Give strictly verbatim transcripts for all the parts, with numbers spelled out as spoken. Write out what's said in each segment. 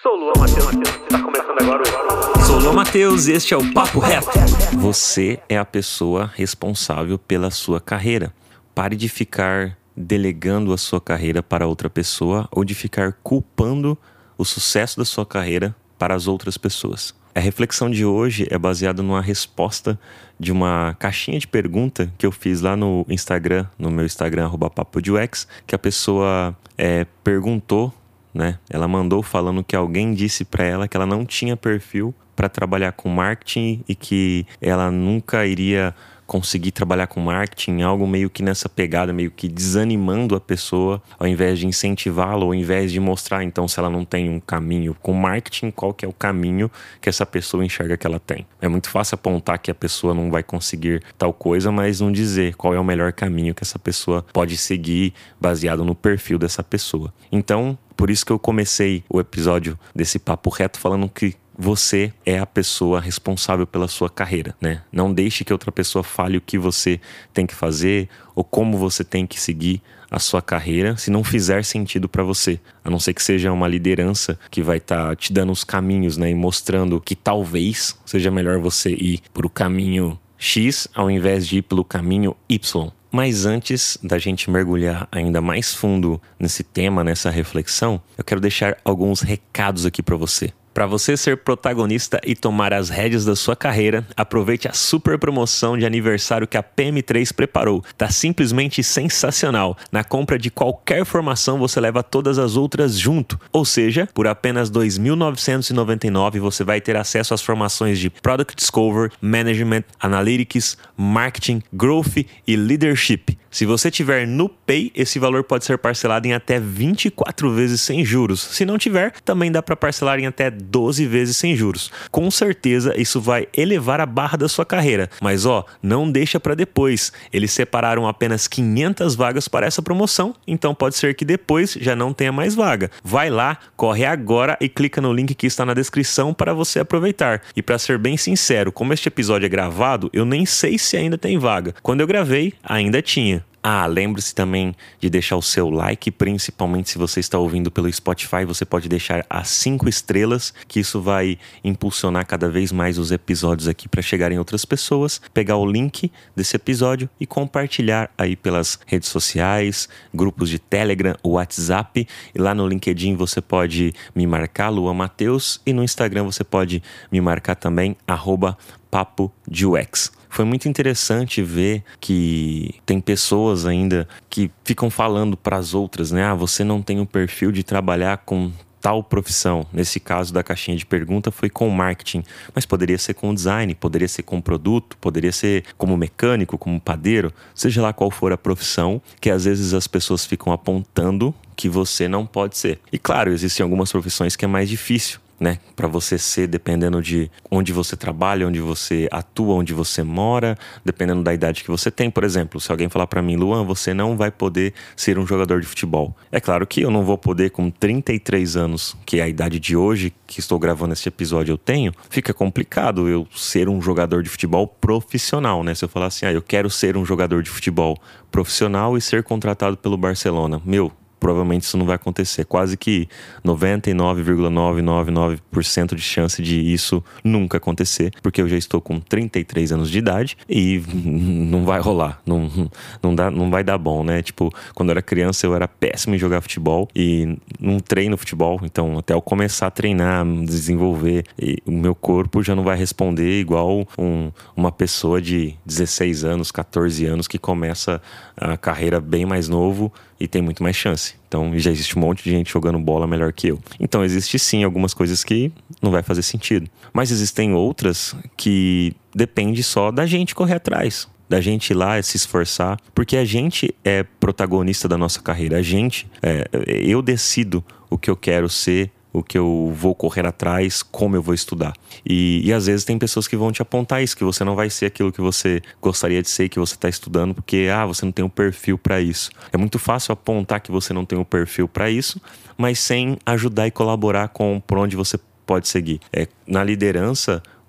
Sou o Luan Matheus, está começando agora o... Sou o Luan Matheus e este é o Papo Reto. Você é a pessoa responsável pela sua carreira. Pare de ficar delegando a sua carreira para outra pessoa ou de ficar culpando o sucesso da sua carreira para as outras pessoas. A reflexão de hoje é baseada numa resposta de uma caixinha de pergunta que eu fiz lá no Instagram, no meu Instagram, arroba papo de U X, que a pessoa é, perguntou, né? Ela mandou falando que alguém disse para ela que ela não tinha perfil para trabalhar com marketing e que ela nunca iria conseguir trabalhar com marketing, algo meio que nessa pegada, meio que desanimando a pessoa, ao invés de incentivá-la, ou ao invés de mostrar, então, se ela não tem um caminho com marketing, qual que é o caminho que essa pessoa enxerga que ela tem. É muito fácil apontar que a pessoa não vai conseguir tal coisa, mas não dizer qual é o melhor caminho que essa pessoa pode seguir baseado no perfil dessa pessoa. Então, por isso que eu comecei o episódio desse Papo Reto falando que você é a pessoa responsável pela sua carreira, né? Não deixe que outra pessoa fale o que você tem que fazer ou como você tem que seguir a sua carreira, se não fizer sentido para você. A não ser que seja uma liderança que vai estar tá te dando os caminhos, né? E mostrando que talvez seja melhor você ir por o caminho X ao invés de ir pelo caminho Y. Mas antes da gente mergulhar ainda mais fundo nesse tema, nessa reflexão, eu quero deixar alguns recados aqui para você. Para você ser protagonista e tomar as rédeas da sua carreira, aproveite a super promoção de aniversário que a P M três preparou. Tá simplesmente sensacional. Na compra de qualquer formação você leva todas as outras junto. Ou seja, por apenas dois mil novecentos e noventa e nove reais você vai ter acesso às formações de Product Discovery, Management, Analytics, Marketing, Growth e Leadership. Se você tiver no Pay, esse valor pode ser parcelado em até vinte e quatro vezes sem juros. Se não tiver, também dá para parcelar em até doze vezes sem juros. Com certeza isso vai elevar a barra da sua carreira. Mas ó, não deixa para depois. Eles separaram apenas quinhentas vagas para essa promoção, então pode ser que depois já não tenha mais vaga. Vai lá, corre agora e clica no link que está na descrição para você aproveitar. E para ser bem sincero, como este episódio é gravado, eu nem sei se ainda tem vaga. Quando eu gravei, ainda tinha. Ah, lembre-se também de deixar o seu like, principalmente se você está ouvindo pelo Spotify, você pode deixar as cinco estrelas, que isso vai impulsionar cada vez mais os episódios aqui para chegarem outras pessoas, pegar o link desse episódio e compartilhar aí pelas redes sociais, grupos de Telegram, WhatsApp, e lá no LinkedIn você pode me marcar, Luan Matheus, e no Instagram você pode me marcar também, arroba papo de U X. Foi muito interessante ver que tem pessoas ainda que ficam falando para as outras, né? Ah, você não tem o perfil de trabalhar com tal profissão. Nesse caso da caixinha de pergunta foi com marketing, mas poderia ser com design, poderia ser com produto, poderia ser como mecânico, como padeiro, seja lá qual for a profissão, que às vezes as pessoas ficam apontando que você não pode ser. E claro, existem algumas profissões que é mais difícil, né, para você ser, dependendo de onde você trabalha, onde você atua, onde você mora, dependendo da idade que você tem. Por exemplo, se alguém falar para mim, Luan, você não vai poder ser um jogador de futebol. É claro que eu não vou poder, com trinta e três anos, que é a idade de hoje, que estou gravando esse episódio, eu tenho, fica complicado eu ser um jogador de futebol profissional, né? Se eu falar assim, ah, eu quero ser um jogador de futebol profissional e ser contratado pelo Barcelona, meu, provavelmente isso não vai acontecer. Quase que noventa e nove vírgula novecentos e noventa e nove por cento de chance de isso nunca acontecer, porque eu já estou com trinta e três anos de idade e não vai rolar, não, não, dá, não vai dar bom, né? Tipo, quando eu era criança eu era péssimo em jogar futebol e não treino futebol, então até eu começar a treinar, desenvolver, e o meu corpo já não vai responder igual um, uma pessoa de dezesseis anos, catorze anos que começa a carreira bem mais novo e tem muito mais chance. Então já existe um monte de gente jogando bola melhor que eu. Então existe sim algumas coisas que não vai fazer sentido. Mas existem outras que depende só da gente correr atrás, da gente ir lá e se esforçar, porque a gente é protagonista da nossa carreira. A gente, é, eu decido o que eu quero ser, o que eu vou correr atrás, como eu vou estudar. E, e às vezes tem pessoas que vão te apontar isso, que você não vai ser aquilo que você gostaria de ser, que você está estudando, porque ah, você não tem um perfil para isso. É muito fácil apontar que você não tem um perfil para isso, mas sem ajudar e colaborar com por onde você pode seguir. É, na liderança,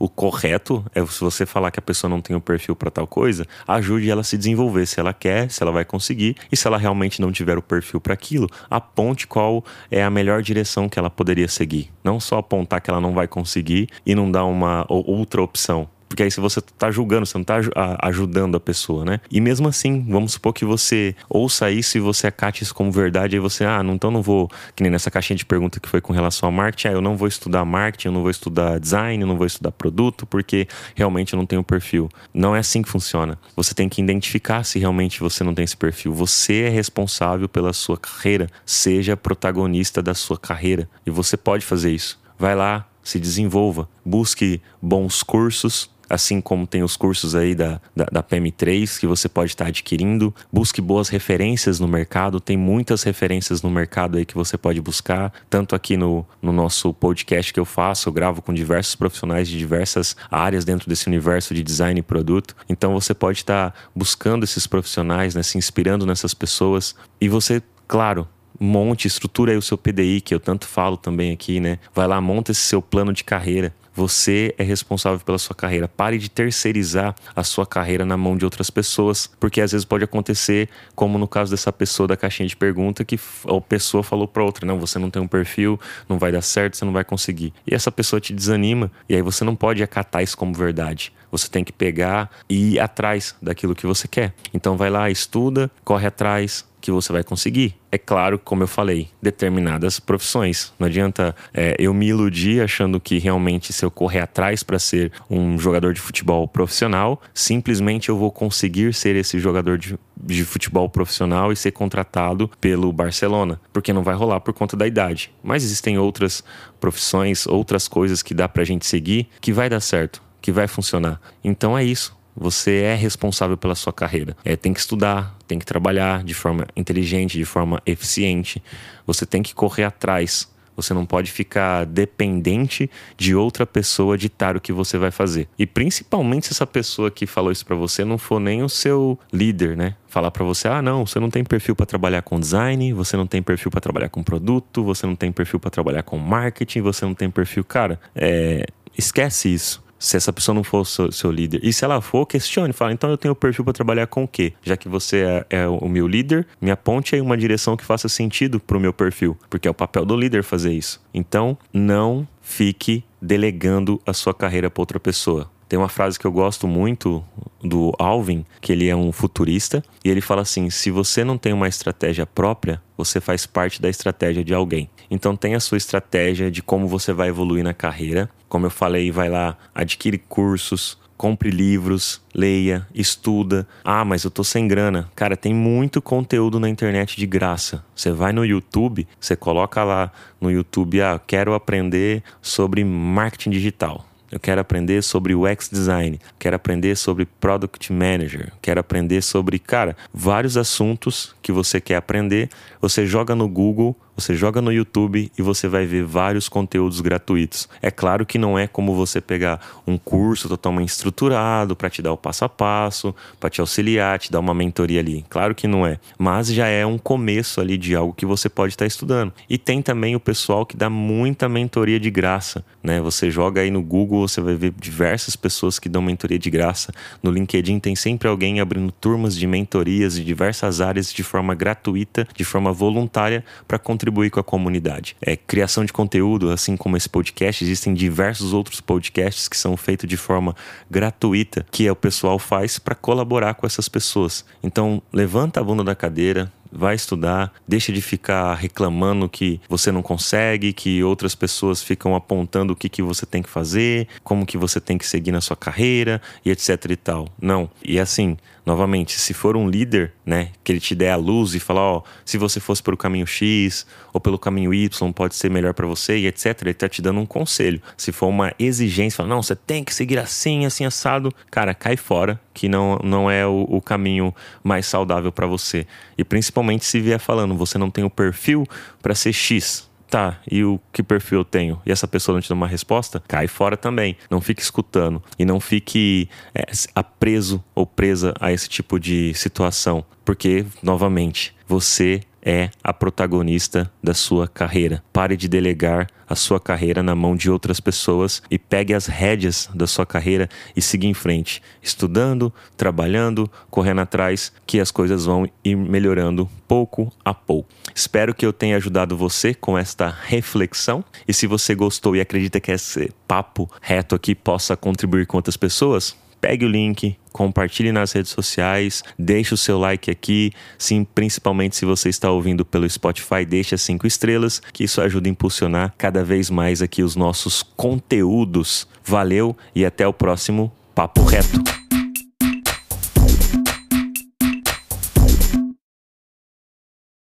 O correto é, se você falar que a pessoa não tem o perfil para tal coisa, ajude ela a se desenvolver, se ela quer, se ela vai conseguir. E se ela realmente não tiver o perfil para aquilo, aponte qual é a melhor direção que ela poderia seguir. Não só apontar que ela não vai conseguir e não dar uma outra opção. Porque aí se você tá julgando, você não tá ajudando a pessoa, né? E mesmo assim, vamos supor que você ouça isso e você acate isso como verdade, aí você, ah, não, então não vou, que nem nessa caixinha de pergunta que foi com relação ao marketing, ah, eu não vou estudar marketing, eu não vou estudar design, eu não vou estudar produto, porque realmente eu não tenho perfil. Não é assim que funciona. Você tem que identificar se realmente você não tem esse perfil. Você é responsável pela sua carreira, seja protagonista da sua carreira. E você pode fazer isso. Vai lá, se desenvolva, busque bons cursos, assim como tem os cursos aí da, da, da P M três que você pode estar adquirindo. Busque boas referências no mercado, tem muitas referências no mercado aí que você pode buscar, tanto aqui no, no nosso podcast que eu faço, eu gravo com diversos profissionais de diversas áreas dentro desse universo de design e produto. Então você pode estar buscando esses profissionais, né, se inspirando nessas pessoas e você, claro, monte, estrutura aí o seu P D I, que eu tanto falo também aqui, né? Vai lá, monta esse seu plano de carreira. Você é responsável pela sua carreira. Pare de terceirizar a sua carreira na mão de outras pessoas, porque às vezes pode acontecer, como no caso dessa pessoa da caixinha de pergunta, que a pessoa falou para outra, não, você não tem um perfil, não vai dar certo, você não vai conseguir. E essa pessoa te desanima, e aí você não pode acatar isso como verdade. Você tem que pegar e ir atrás daquilo que você quer. Então vai lá, estuda, corre atrás, que você vai conseguir. É claro, como eu falei, determinadas profissões. Não adianta é, eu me iludir achando que realmente se eu correr atrás para ser um jogador de futebol profissional, simplesmente eu vou conseguir ser esse jogador de, de futebol profissional e ser contratado pelo Barcelona, porque não vai rolar por conta da idade. Mas existem outras profissões, outras coisas que dá pra gente seguir que vai dar certo, que vai funcionar. Então é isso. Você é responsável pela sua carreira. É, tem que estudar, tem que trabalhar de forma inteligente, de forma eficiente. Você tem que correr atrás. Você não pode ficar dependente de outra pessoa ditar o que você vai fazer. E principalmente se essa pessoa que falou isso pra você não for nem o seu líder, né? Falar pra você, ah não, você não tem perfil pra trabalhar com design, você não tem perfil pra trabalhar com produto, você não tem perfil pra trabalhar com marketing, você não tem perfil... Cara, é... esquece isso. Se essa pessoa não for o seu, seu líder. E se ela for, questione. Fala, então eu tenho perfil para trabalhar com o quê? Já que você é, é o meu líder, me aponte aí uma direção que faça sentido pro meu perfil. Porque é o papel do líder fazer isso. Então, não fique delegando a sua carreira para outra pessoa. Tem uma frase que eu gosto muito do Alvin, que ele é um futurista, e ele fala assim, se você não tem uma estratégia própria, você faz parte da estratégia de alguém. Então tenha a sua estratégia de como você vai evoluir na carreira. Como eu falei, vai lá, adquire cursos, compre livros, leia, estuda. Ah, mas eu tô sem grana. Cara, tem muito conteúdo na internet de graça. Você vai no YouTube, você coloca lá no YouTube, ah, quero aprender sobre marketing digital. Eu quero aprender sobre U X Design, quero aprender sobre Product Manager, quero aprender sobre, cara, vários assuntos que você quer aprender. Você joga no Google, você joga no YouTube e você vai ver vários conteúdos gratuitos. É claro que não é como você pegar um curso totalmente estruturado para te dar o passo a passo, para te auxiliar, te dar uma mentoria ali. Claro que não é, mas já é um começo ali de algo que você pode estar estudando. E tem também o pessoal que dá muita mentoria de graça, né? Você joga aí no Google, você vai ver diversas pessoas que dão mentoria de graça. No LinkedIn tem sempre alguém abrindo turmas de mentorias de diversas áreas de forma gratuita, de forma voluntária, para contribuir com a comunidade. É, criação de conteúdo, assim como esse podcast, existem diversos outros podcasts que são feitos de forma gratuita, que o pessoal faz para colaborar com essas pessoas. Então, levanta a bunda da cadeira, vai estudar, deixa de ficar reclamando que você não consegue, que outras pessoas ficam apontando o que, que você tem que fazer, como que você tem que seguir na sua carreira e etc e tal. Não. E assim, novamente, se for um líder, né, que ele te der a luz e falar, ó, se você fosse pelo caminho X ou pelo caminho Y, pode ser melhor pra você e etc, ele tá te dando um conselho. Se for uma exigência, fala, não, você tem que seguir assim, assim, assado, cara, cai fora, que não, não é o, o caminho mais saudável pra você. E principalmente se vier falando, você não tem o perfil pra ser X. Tá, e o que perfil eu tenho? E essa pessoa não te dá uma resposta? Cai fora também. Não fique escutando. E não fique é, preso ou presa a esse tipo de situação. Porque, novamente, você é a protagonista da sua carreira. Pare de delegar a sua carreira na mão de outras pessoas e pegue as rédeas da sua carreira e siga em frente, estudando, trabalhando, correndo atrás, que as coisas vão ir melhorando pouco a pouco. Espero que eu tenha ajudado você com esta reflexão, e se você gostou e acredita que esse papo reto aqui possa contribuir com outras pessoas, pegue o link, compartilhe nas redes sociais, deixe o seu like aqui, sim, principalmente se você está ouvindo pelo Spotify, deixe as cinco estrelas, que isso ajuda a impulsionar cada vez mais aqui os nossos conteúdos. Valeu e até o próximo Papo Reto.